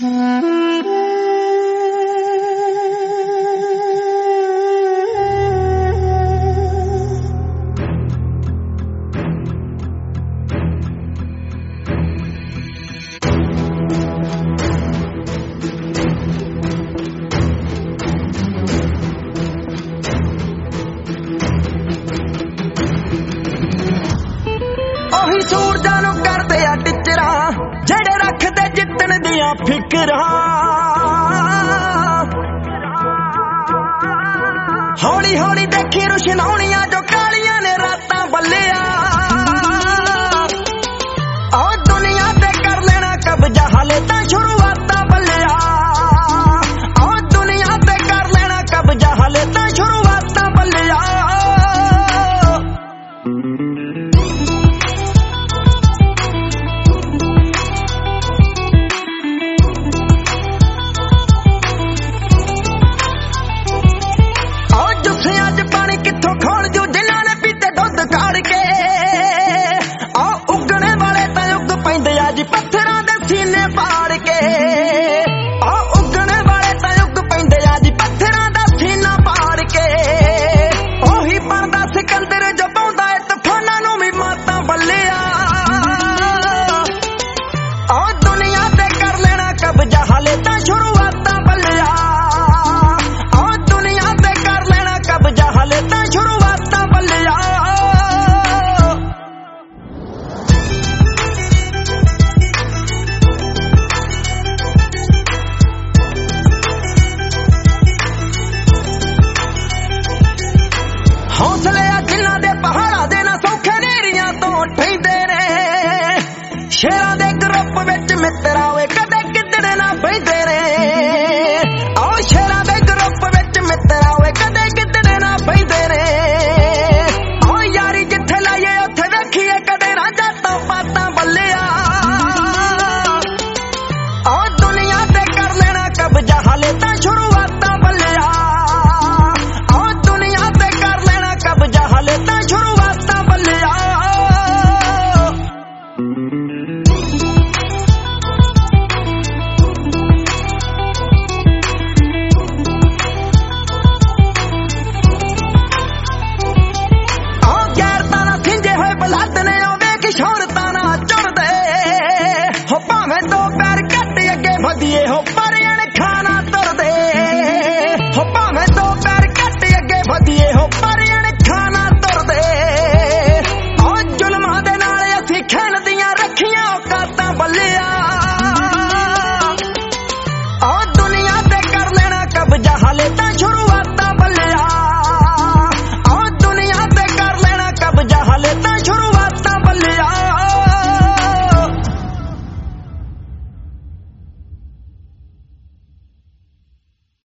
ਉਹੀ ਸੂਰਜਾਂ ਨੂੰ ਕਰਦੇ ਆ ਟਿਚਰਾ ਜਿਹੜੇ ਰੱਖਦੇ ਜਿੱਤਣ ਦੀਆਂ ਫਿਕਰਾਂ। ਹੌਲੀ ਹੌਲੀ ਦੇਖੀ ਰੁਸ਼ਨਾਉਣੀਆਂ ਜੋ ਕਾਲੀਆਂ ਨੇ ਰਾਤਾਂ ਬੱਲਿਆ। ਆਹ ਦੁਨੀਆ ਤੇ ਕਰ ਲੈਣਾ ਕਬਜ਼ਾ ਹਾਲੇ ਤਾਂ ਸ਼ੁਰੂਆਤਾਂ ਬੱਲਿਆ। ਆਹ ਦੁਨੀਆ ਤੇ ਕਰ ਲੈਣਾ ਕਬਜ਼ਾ ਹਾਲੇ ਤਾਂ ਸ਼ੁਰੂਆਤਾਂ ਬੱਲਿਆ। ਅੱਜ ਪਾਣੀ ਕਿੱਥੋਂ ਖੋਲ ਜੂ ਜਿਨ੍ਹਾਂ ਨੇ ਪੀਤੇ ਦੁੱਧ ਕਾੜ ਕੇ। ਆਹ ਉੱਗਣੇ ਵਾਲੇ ਤਾਂ ਉੱਗ ਪੈਂਦੇ ਆ ਜੀ ਪੱਥਰਾਂ ਦੇ ਸੀਨੇ ਪਾੜ ਕੇ।